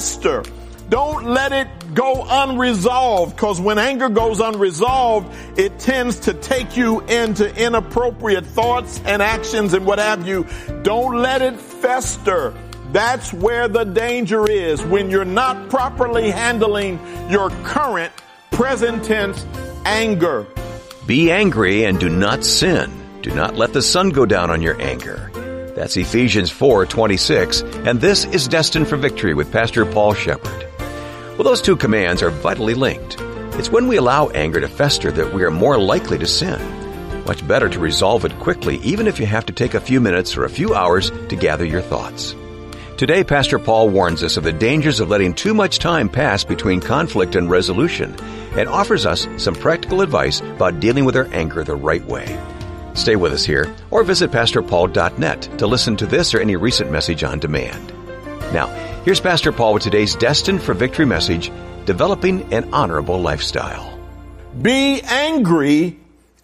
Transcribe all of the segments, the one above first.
fester. Don't let it go unresolved, because when anger goes unresolved, it tends to take you into inappropriate thoughts and actions and what have you. Don't let it fester. That's where the danger is, when you're not properly handling your current present tense anger. Be angry and do not sin. Do not let the sun go down on your anger. That's Ephesians 4:26, and this is Destined for Victory with Pastor Paul Shepherd. Well, those two commands are vitally linked. It's when we allow anger to fester that we are more likely to sin. Much better to resolve it quickly, even if you have to take a few minutes or a few hours to gather your thoughts. Today, Pastor Paul warns us of the dangers of letting too much time pass between conflict and resolution, and offers us some practical advice about dealing with our anger the right way. Stay with us here, or visit PastorPaul.net to listen to this or any recent message on demand. Now, here's Pastor Paul with today's Destined for Victory message, Developing an Honorable Lifestyle. Be angry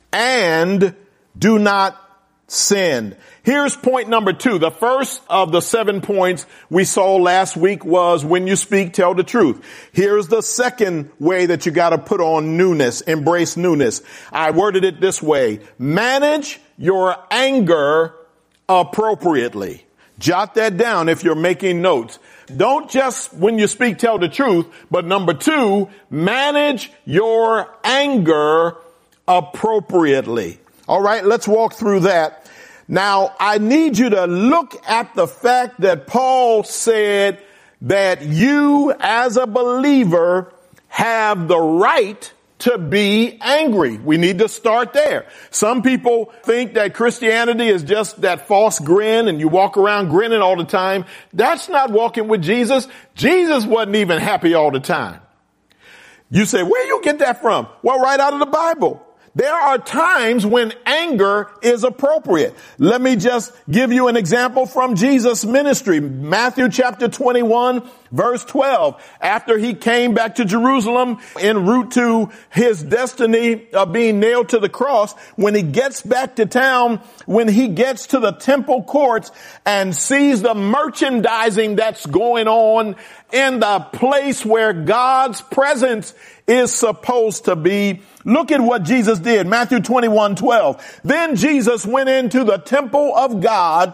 and do not sin. Here's point number 2. The first of the 7 points we saw last week was when you speak, tell the truth. Here's the second way that you got to put on newness, embrace newness. I worded it this way: manage your anger appropriately. Jot that down if you're making notes. Don't just, when you speak, tell the truth, but number 2, manage your anger appropriately. All right, let's walk through that. Now, I need you to look at the fact that Paul said that you as a believer have the right to be angry. We need to start there. Some people think that Christianity is just that false grin and you walk around grinning all the time. That's not walking with Jesus. Jesus wasn't even happy all the time. You say, where you get that from? Well, right out of the Bible. There are times when anger is appropriate. Let me just give you an example from Jesus' ministry. Matthew chapter 21, verse 12. After he came back to Jerusalem en route to his destiny of being nailed to the cross, when he gets back to town, when he gets to the temple courts and sees the merchandising that's going on in the place where God's presence is supposed to be, look at what Jesus did. Matthew 21:12. Then Jesus went into the temple of God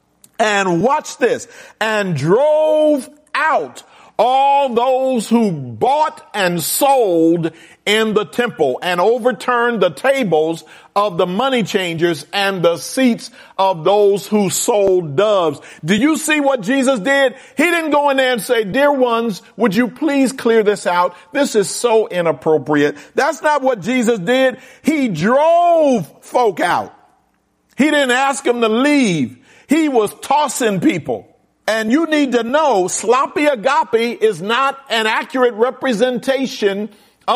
and watch this, and drove out all those who bought and sold in the temple, and overturned the tables of the money changers and the seats of those who sold doves. Do you see what Jesus did? He didn't go in there and say, dear ones, would you please clear this out? This is so inappropriate. That's not what Jesus did. He drove folk out. He didn't ask them to leave. He was tossing people. And you need to know, sloppy agape is not an accurate representation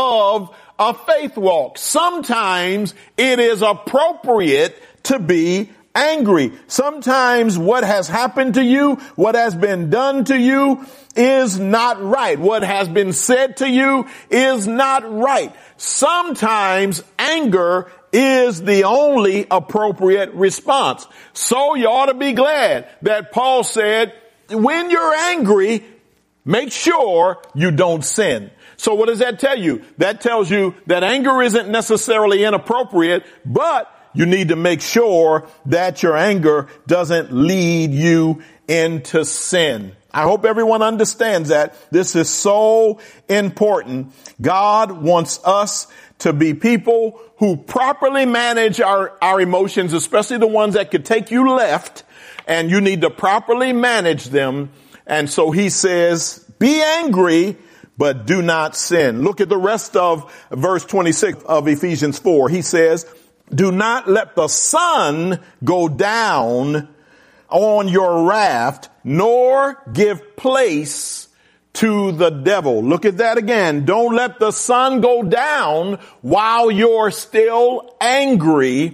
of a faith walk. Sometimes it is appropriate to be angry. Sometimes what has happened to you, what has been done to you is not right. What has been said to you is not right. Sometimes anger is the only appropriate response. So you ought to be glad that Paul said, when you're angry, make sure you don't sin. So what does that tell you? That tells you that anger isn't necessarily inappropriate, but you need to make sure that your anger doesn't lead you into sin. I hope everyone understands that. This is so important. God wants us to be people who properly manage our emotions, especially the ones that could take you left, and you need to properly manage them. And so he says, be angry, but do not sin. Look at the rest of verse 26 of Ephesians 4. He says, do not let the sun go down on your wrath, nor give place to the devil. Look at that again. Don't let the sun go down while you're still angry,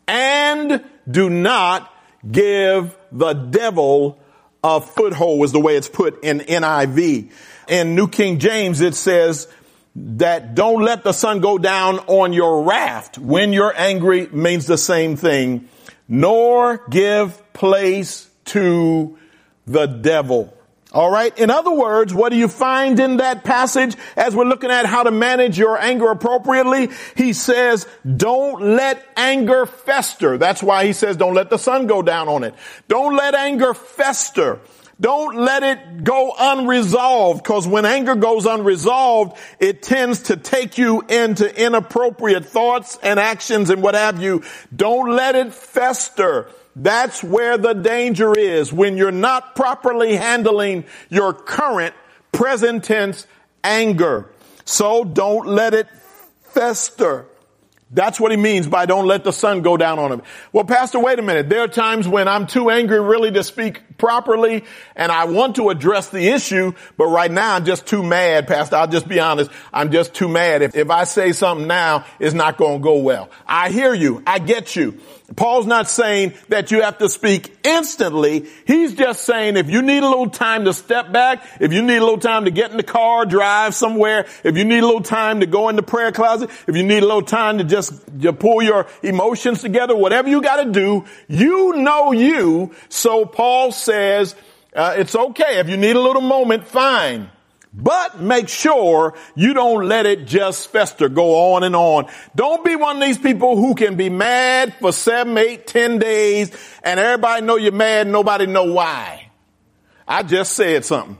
and do not give the devil a foothold, is the way it's put in NIV. In New King James, it says that don't let the sun go down on your wrath. When you're angry means the same thing. Nor give place to the devil. All right. In other words, what do you find in that passage as we're looking at how to manage your anger appropriately? He says, don't let anger fester. That's why he says, don't let the sun go down on it. Don't let anger fester. Don't let it go unresolved, because when anger goes unresolved, it tends to take you into inappropriate thoughts and actions and what have you. Don't let it fester. That's where the danger is, when you're not properly handling your current present tense anger. So don't let it fester. That's what he means by don't let the sun go down on him. Well, Pastor, wait a minute. There are times when I'm too angry really to speak properly, and I want to address the issue, but right now I'm just too mad, Pastor. I'll just be honest. I'm just too mad. If I say something now, it's not going to go well. I hear you. I get you. Paul's not saying that you have to speak instantly. He's just saying if you need a little time to step back, if you need a little time to get in the car, drive somewhere, if you need a little time to go in the prayer closet, if you need a little time to just pull your emotions together, whatever you got to do, you know you. So Paul says it's okay. If you need a little moment, fine. But make sure you don't let it just fester, go on and on. Don't be one of these people who can be mad for 7, 8, 10 days and everybody know you're mad, nobody know why. I just said something.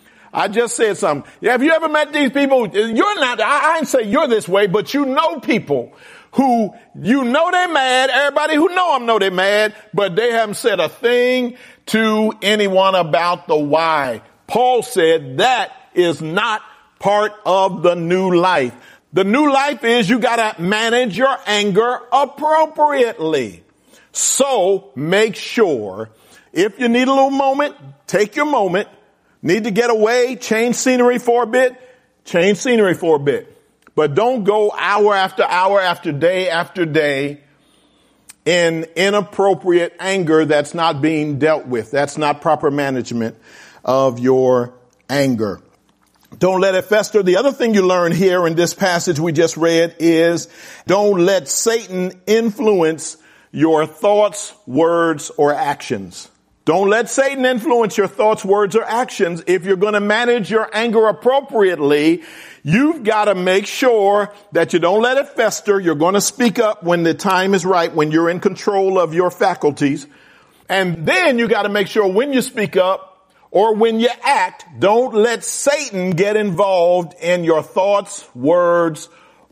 Yeah, have you ever met these people? You're not, I didn't say you're this way, but you know people who, you know they're mad. Everybody who know them know they're mad, but they haven't said a thing to anyone about the why. Paul said that is not part of the new life. The new life is you got to manage your anger appropriately. So make sure if you need a little moment, take your moment. Need to get away, change scenery for a bit, But don't go hour after day in inappropriate anger that's not being dealt with. That's not proper management of your anger. Don't let it fester. The other thing you learn here in this passage we just read is don't let Satan influence your thoughts, words, or actions. Don't let Satan influence your thoughts, words, or actions. If you're going to manage your anger appropriately, you've got to make sure that you don't let it fester. You're going to speak up when the time is right, when you're in control of your faculties. And then you got to make sure when you speak up, or when you act, don't let Satan get involved in your thoughts, words,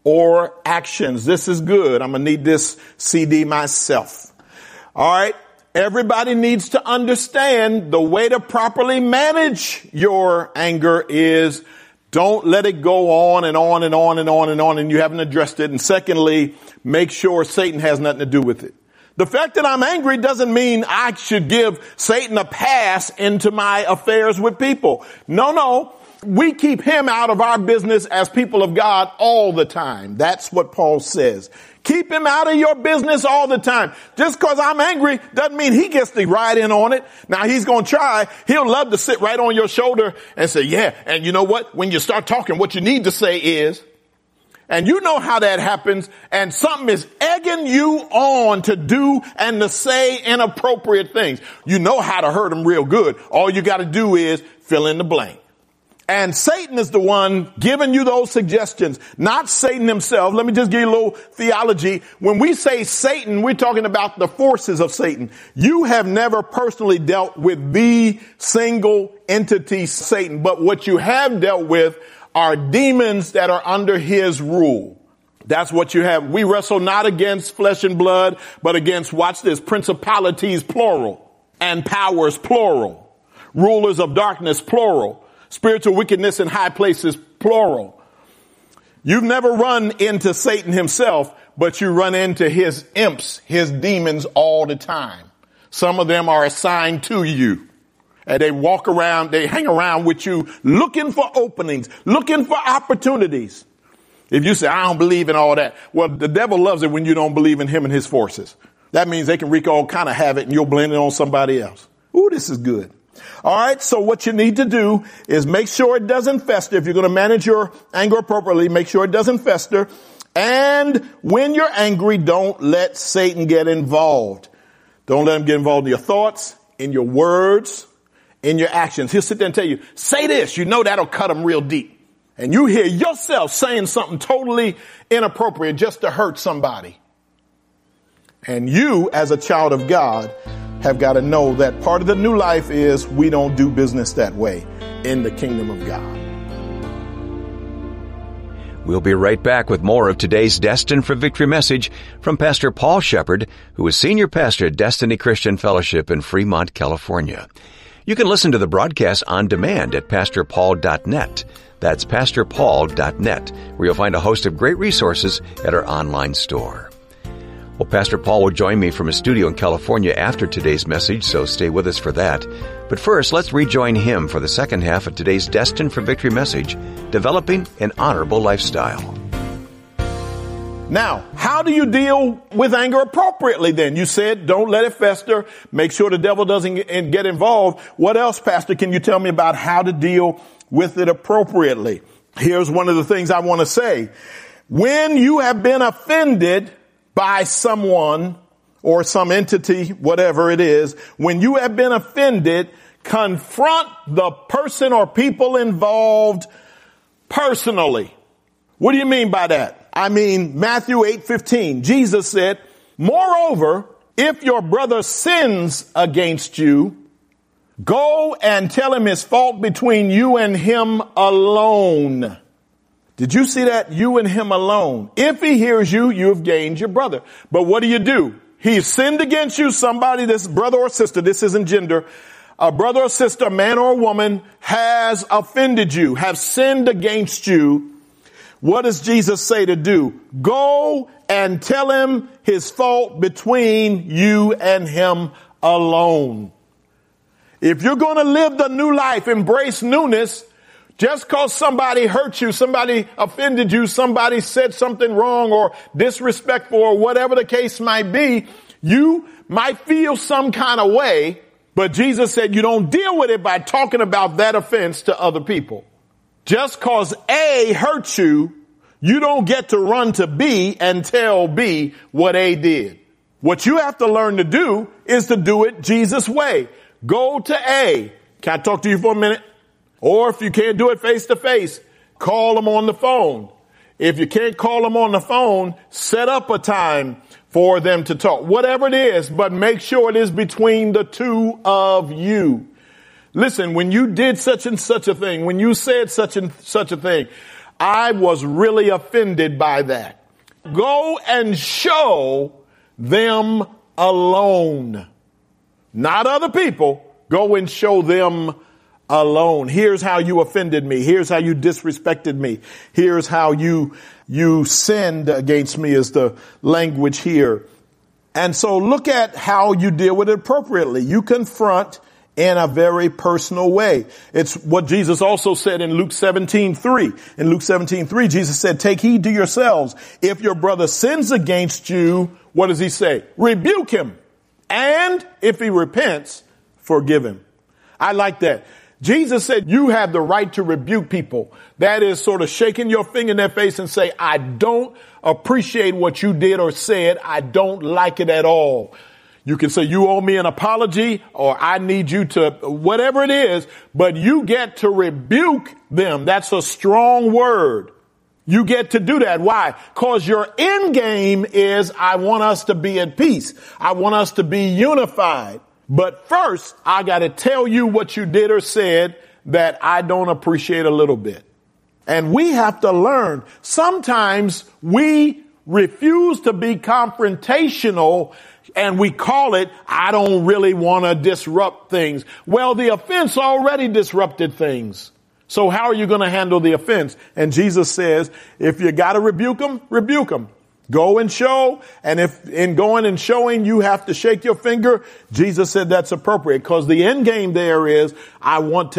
or actions. This is good. I'm going to need this CD myself. All right. Everybody needs to understand the way to properly manage your anger is don't let it go on and on and on and on and on and you haven't addressed it. And secondly, make sure Satan has nothing to do with it. The fact that I'm angry doesn't mean I should give Satan a pass into my affairs with people. No. We keep him out of our business as people of God all the time. That's what Paul says. Keep him out of your business all the time. Just because I'm angry doesn't mean he gets to ride in on it. Now he's going to try. He'll love to sit right on your shoulder and say, yeah. And you know what? When you start talking, what you need to say is, and you know how that happens, and something is egging you on to do and to say inappropriate things. You know how to hurt them real good. All you got to do is fill in the blank. And Satan is the one giving you those suggestions, not Satan himself. Let me just give you a little theology. When we say Satan, we're talking about the forces of Satan. You have never personally dealt with the single entity Satan, but what you have dealt with are demons that are under his rule. That's what you have. We wrestle not against flesh and blood, but against, watch this, principalities, plural, and powers, plural, rulers of darkness, plural, spiritual wickedness in high places, plural. You've never run into Satan himself, but you run into his imps, his demons all the time. Some of them are assigned to you. And they walk around, they hang around with you looking for openings, looking for opportunities. If you say, I don't believe in all that. Well, the devil loves it when you don't believe in him and his forces. That means they can wreak all kind of havoc and you'll blame it on somebody else. Ooh, this is good. All right. So what you need to do is make sure it doesn't fester. If you're going to manage your anger appropriately, make sure it doesn't fester. And when you're angry, don't let Satan get involved. Don't let him get involved in your thoughts, in your words, in your actions. He'll sit there and tell you, say this, you know that'll cut them real deep. And you hear yourself saying something totally inappropriate just to hurt somebody. And you, as a child of God, have got to know that part of the new life is we don't do business that way in the kingdom of God. We'll be right back with more of today's Destined for Victory message from Pastor Paul Shepard, who is Senior Pastor at Destiny Christian Fellowship in Fremont, California. You can listen to the broadcast on demand at pastorpaul.net. That's pastorpaul.net, where you'll find a host of great resources at our online store. Well, Pastor Paul will join me from his studio in California after today's message, so stay with us for that. But first, let's rejoin him for the second half of today's Destined for Victory message, Developing an Honorable Lifestyle. Now, how do you deal with anger appropriately then? You said don't let it fester. Make sure the devil doesn't get involved. What else, Pastor, can you tell me about how to deal with it appropriately? Here's one of the things I want to say. When you have been offended by someone or some entity, whatever it is, when you have been offended, confront the person or people involved personally. What do you mean by that? I mean, Matthew 8:15, Jesus said, moreover, if your brother sins against you, go and tell him his fault between you and him alone. Did you see that? You and him alone. If he hears you, you have gained your brother. But what do? He's sinned against you. Somebody, this brother or sister, this isn't gender. A brother or sister, a man or a woman has offended you, have sinned against you. What does Jesus say to do? Go and tell him his fault between you and him alone. If you're going to live the new life, embrace newness, just because somebody hurt you, somebody offended you, somebody said something wrong or disrespectful or whatever the case might be, you might feel some kind of way, but Jesus said you don't deal with it by talking about that offense to other people. Just because A hurt you, you don't get to run to B and tell B what A did. What you have to learn to do is to do it Jesus' way. Go to A. Can I talk to you for a minute? Or if you can't do it face to face, call them on the phone. If you can't call them on the phone, set up a time for them to talk. Whatever it is, but make sure it is between the two of you. Listen, when you did such and such a thing, when you said such and such a thing, I was really offended by that. Go and show them alone. Not other people. Go and show them alone. Here's how you offended me. Here's how you disrespected me. Here's how you sinned against me is the language here. And so look at how you deal with it appropriately. You confront in a very personal way. It's what Jesus also said in Luke 17:3. In Luke 17:3, Jesus said, take heed to yourselves. If your brother sins against you, what does he say? Rebuke him. And if he repents, forgive him. I like that. Jesus said you have the right to rebuke people. That is sort of shaking your finger in their face and say, I don't appreciate what you did or said. I don't like it at all. You can say you owe me an apology or I need you to, whatever it is, but you get to rebuke them. That's a strong word. You get to do that. Why? Because your end game is I want us to be at peace. I want us to be unified. But first, I got to tell you what you did or said that I don't appreciate a little bit. And we have to learn. Sometimes we refuse to be confrontational and we call it, I don't really want to disrupt things. Well, the offense already disrupted things. So how are you going to handle the offense? And Jesus says, if you got to rebuke them, rebuke them. Go and show. And if in going and showing you have to shake your finger, Jesus said that's appropriate because the end game there is I want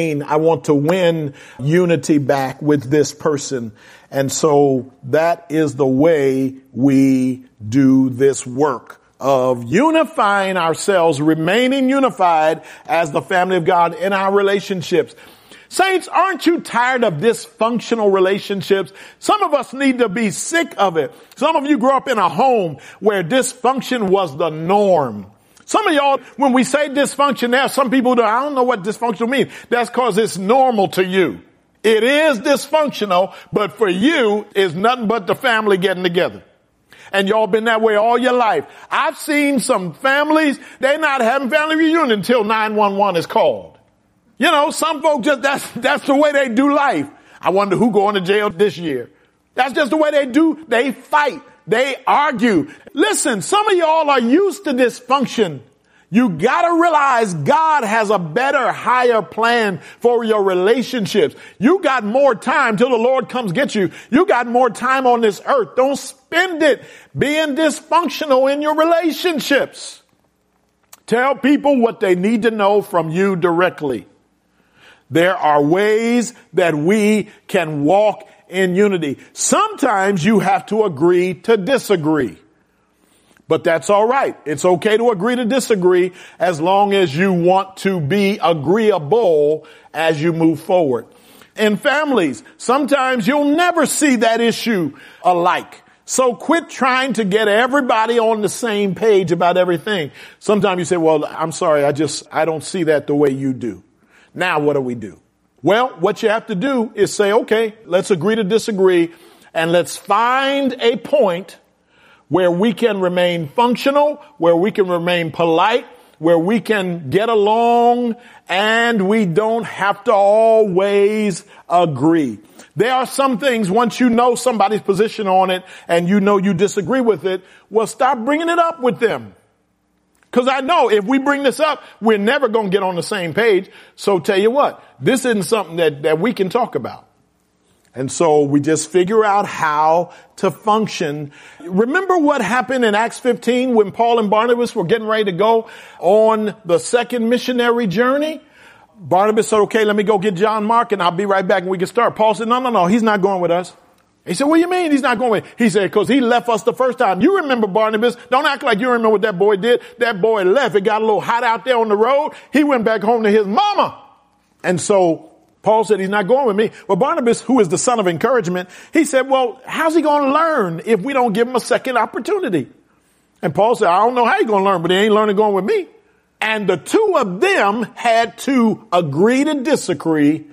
to win unity back with this person. And so that is the way we do this work of unifying ourselves, remaining unified as the family of God in our relationships. Saints, aren't you tired of dysfunctional relationships? Some of us need to be sick of it. Some of you grew up in a home where dysfunction was the norm. Some of y'all, when we say dysfunction, there are some people that I don't know what dysfunctional means. That's because it's normal to you. It is dysfunctional, but for you, it's nothing but the family getting together. And y'all been that way all your life. I've seen some families, they're not having family reunion until 911 is called. You know, some folks just, that's the way they do life. I wonder who going to jail this year. That's just the way they do. They fight. They argue. Listen, some of y'all are used to dysfunction. You gotta realize God has a better, higher plan for your relationships. You got more time till the Lord comes get you. You got more time on this earth. Don't spend it being dysfunctional in your relationships. Tell people what they need to know from you directly. There are ways that we can walk in unity. Sometimes you have to agree to disagree. But that's all right. It's okay to agree to disagree as long as you want to be agreeable as you move forward. In families, sometimes you'll never see that issue alike. So quit trying to get everybody on the same page about everything. Sometimes you say, well, I'm sorry, I don't see that the way you do. Now what do we do? Well, what you have to do is say, okay, let's agree to disagree and let's find a point where we can remain functional, where we can remain polite, where we can get along, and we don't have to always agree. There are some things, once you know somebody's position on it and you know you disagree with it, well, stop bringing it up with them. Because I know if we bring this up, we're never going to get on the same page. So tell you what, this isn't something that we can talk about. And so we just figure out how to function. Remember what happened in Acts 15 when Paul and Barnabas were getting ready to go on the second missionary journey? Barnabas said, okay, let me go get John Mark and I'll be right back and we can start. Paul said, no, he's not going with us. He said, what do you mean he's not going with? He said, because he left us the first time. You remember Barnabas. Don't act like you remember what that boy did. That boy left. It got a little hot out there on the road. He went back home to his mama. And so Paul said, he's not going with me. Well, Barnabas, who is the son of encouragement, he said, well, how's he going to learn if we don't give him a second opportunity? And Paul said, I don't know how he's going to learn, but he ain't learning going with me. And the two of them had to agree to disagree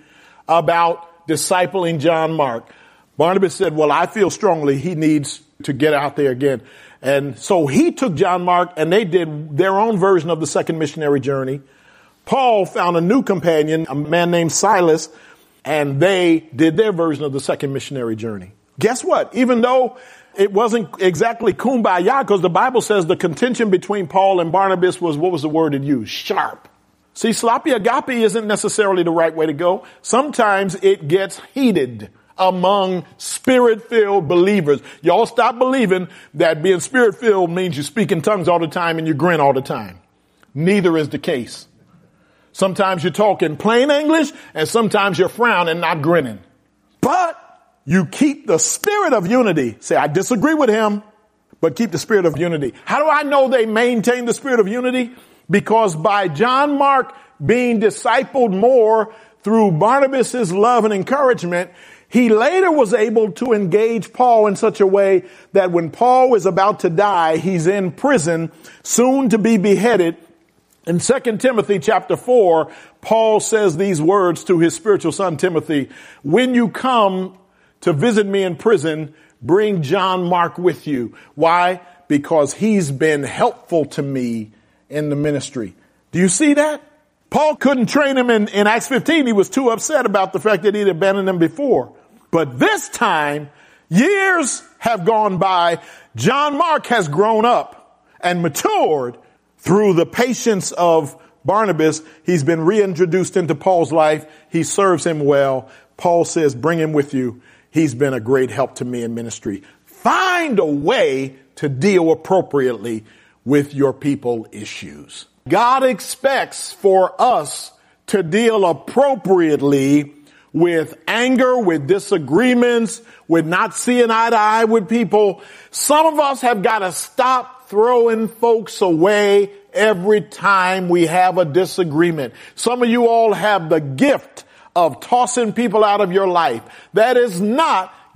about discipling John Mark. Barnabas said, well, I feel strongly he needs to get out there again. And so he took John Mark and they did their own version of the second missionary journey. Paul found a new companion, a man named Silas, and they did their version of the second missionary journey. Guess what? Even though it wasn't exactly kumbaya, because the Bible says the contention between Paul and Barnabas was, what was the word it used? Sharp. See, sloppy agape isn't necessarily the right way to go. Sometimes it gets heated among spirit-filled believers. Y'all stop believing that being spirit-filled means you speak in tongues all the time and you grin all the time. Neither is the case. Sometimes you talk in plain English and sometimes you're frowning, not grinning. But you keep the spirit of unity. Say, I disagree with him, but keep the spirit of unity. How do I know they maintain the spirit of unity? Because by John Mark being discipled more through Barnabas's love and encouragement, he later was able to engage Paul in such a way that when Paul is about to die, he's in prison, soon to be beheaded. In 2 Timothy chapter 4, Paul says these words to his spiritual son Timothy, when you come to visit me in prison, bring John Mark with you. Why? Because he's been helpful to me in the ministry. Do you see that? Paul couldn't train him in Acts 15. He was too upset about the fact that he'd abandoned him before. But this time, years have gone by. John Mark has grown up and matured through the patience of Barnabas. He's been reintroduced into Paul's life. He serves him well. Paul says, bring him with you. He's been a great help to me in ministry. Find a way to deal appropriately with your people issues. God expects for us to deal appropriately with anger, with disagreements, with not seeing eye to eye with people. Some of us have got to stop throwing folks away every time we have a disagreement. Some of you all have the gift of tossing people out of your life. That is not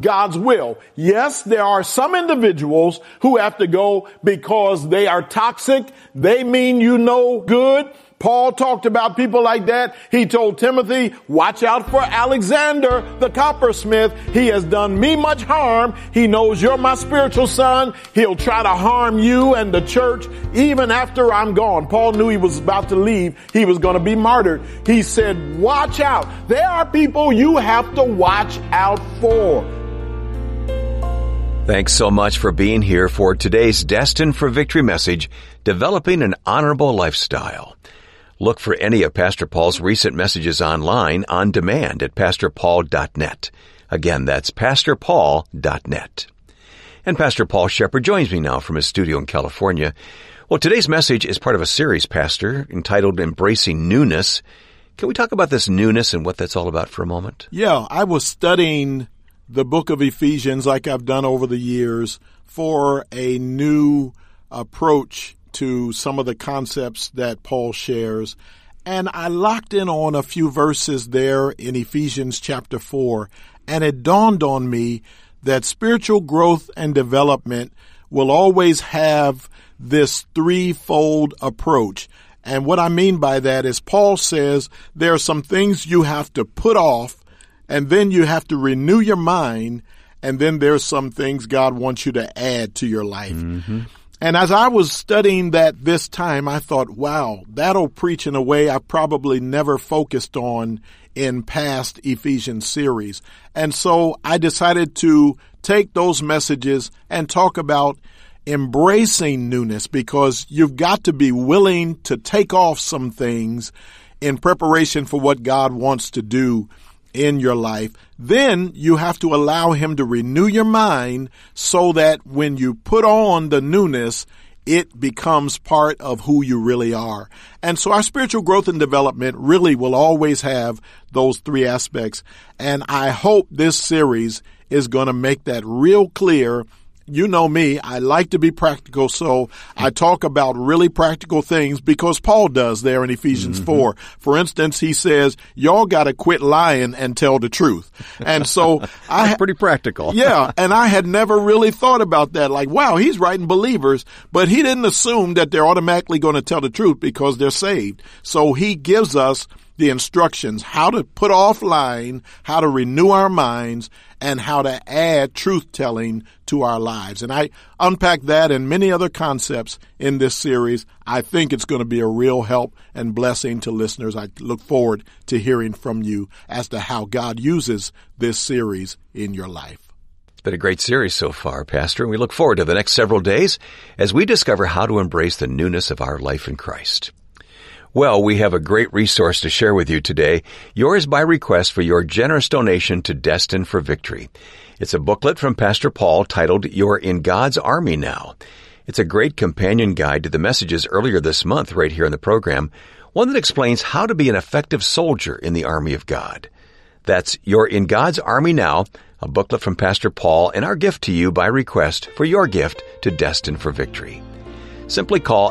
God's will. Yes, there are some individuals who have to go because they are toxic. They mean you no good. Paul talked about people like that. He told Timothy, watch out for Alexander, the coppersmith. He has done me much harm. He knows you're my spiritual son. He'll try to harm you and the church even after I'm gone. Paul knew he was about to leave. He was going to be martyred. He said, watch out. There are people you have to watch out for. Thanks so much for being here for today's Destined for Victory message, Developing an Honorable Lifestyle. Look for any of Pastor Paul's recent messages online on demand at pastorpaul.net. Again, that's pastorpaul.net. And Pastor Paul Shepard joins me now from his studio in California. Well, today's message is part of a series, Pastor, entitled Embracing Newness. Can we talk about this newness and what that's all about for a moment? Yeah, I was studying the book of Ephesians like I've done over the years for a new approach to some of the concepts that Paul shares. And I locked in on a few verses there in Ephesians chapter 4, and it dawned on me that spiritual growth and development will always have this threefold approach. And what I mean by that is Paul says there are some things you have to put off, and then you have to renew your mind, and then there's some things God wants you to add to your life. Mm-hmm. And as I was studying that this time, I thought, wow, that'll preach in a way I probably never focused on in past Ephesians series. And so I decided to take those messages and talk about embracing newness, because you've got to be willing to take off some things in preparation for what God wants to do in your life. Then you have to allow him to renew your mind so that when you put on the newness, it becomes part of who you really are. And so our spiritual growth and development really will always have those three aspects. And I hope this series is going to make that real clear. You know me, I like to be practical, so I talk about really practical things because Paul does there in Ephesians 4. For instance, he says, y'all got to quit lying and tell the truth. And so That's pretty practical. Yeah, and I had never really thought about that. Like, wow, he's writing believers, but he didn't assume that they're automatically going to tell the truth because they're saved. So he gives us the instructions, how to put off lying, how to renew our minds, and how to add truth-telling to our lives. And I unpack that and many other concepts in this series. I think it's going to be a real help and blessing to listeners. I look forward to hearing from you as to how God uses this series in your life. It's been a great series so far, Pastor, and we look forward to the next several days as we discover how to embrace the newness of our life in Christ. Well, we have a great resource to share with you today, yours by request for your generous donation to Destined for Victory. It's a booklet from Pastor Paul titled, You're in God's Army Now. It's a great companion guide to the messages earlier this month right here in the program, one that explains how to be an effective soldier in the army of God. That's You're in God's Army Now, a booklet from Pastor Paul, and our gift to you by request for your gift to Destined for Victory. Simply call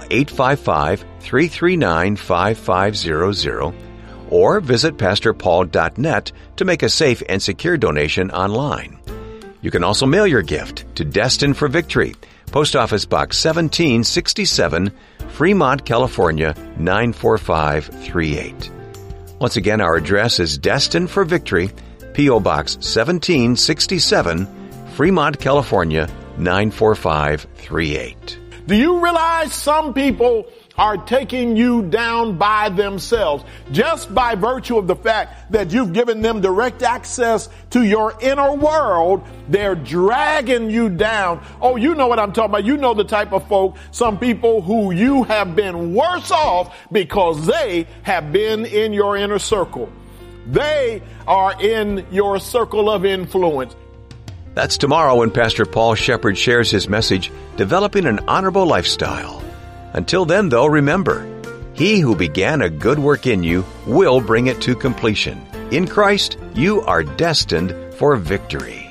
855-339-5500 or visit pastorpaul.net to make a safe and secure donation online. You can also mail your gift to Destined for Victory, Post Office Box 1767, Fremont, California, 94538. Once again, our address is Destined for Victory, P.O. Box 1767, Fremont, California, 94538. Do you realize some people are taking you down by themselves just by virtue of the fact that you've given them direct access to your inner world? They're dragging you down. Oh, you know what I'm talking about. You know the type of folk, some people who you have been worse off because they have been in your inner circle. They are in your circle of influence. That's tomorrow when Pastor Paul Shepard shares his message, Developing an Honorable Lifestyle. Until then, though, remember, he who began a good work in you will bring it to completion. In Christ, you are destined for victory.